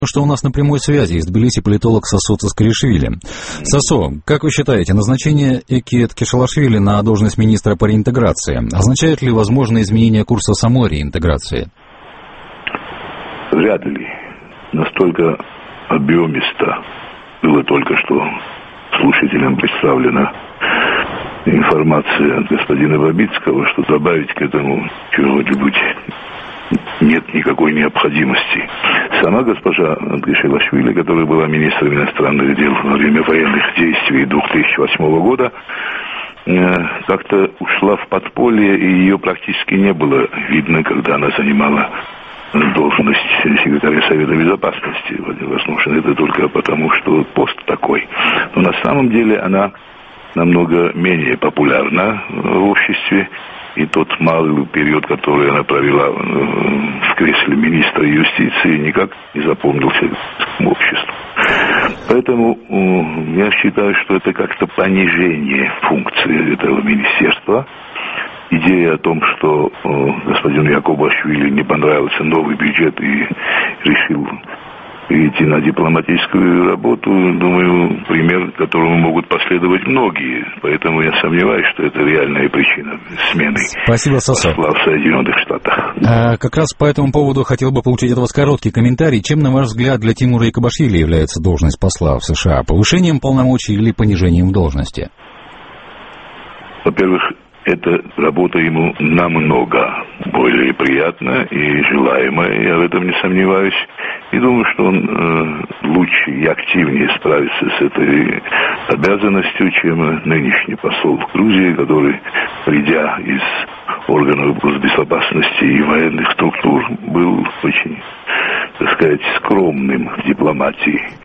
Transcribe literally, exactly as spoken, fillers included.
Что у нас на прямой связи из Тбилиси политолог Сосо Цаскаришвили. Сосо, как вы считаете, назначение Экет Кешалашвили на должность министра по реинтеграции означает ли возможное изменение курса самой реинтеграции? Вряд ли. Настолько объемисто было только что слушателям представлена информация от господина Бабицкого, что добавить к этому чего-нибудь нет никакой необходимости. Сама госпожа Кешалашвили, которая была министром иностранных дел во время военных действий две тысячи восьмого года, как-то ушла в подполье, и ее практически не было видно, когда она занимала должность секретаря Совета Безопасности. Возможно, это только потому, что пост такой. Но на самом деле она намного менее популярна в обществе. И тот малый период, который она провела в кресле министра юстиции, никак не запомнился обществу. Поэтому я считаю, что это как-то понижение функции этого министерства. Идея о том, что господину Якубашвили не понравился новый бюджет и решил идти на дипломатическую работу, думаю, пример, которому могут последовать многие. Поэтому я сомневаюсь, что это реальная причина смены Спасибо, Сосо. посла в Соединенных Штатах. А, как раз по этому поводу хотел бы получить от вас короткий комментарий. Чем, на ваш взгляд, для Тимура Якубашвили является должность посла в США? Повышением полномочий или понижением в должности? Во-первых, эта работа ему намного более приятна и желаемая, я в этом не сомневаюсь. И думаю, что он э, лучше и активнее справится с этой обязанностью, чем нынешний посол в Грузии, который, придя из органов госбезопасности и военных структур, был очень, так сказать, скромным в дипломатии.